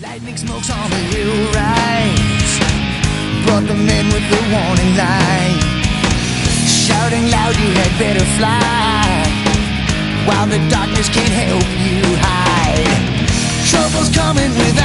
Lightning smokes on the hill rise, brought the men with the warning light, shouting loud you had better fly, while the darkness can't help you hide. Trouble's coming without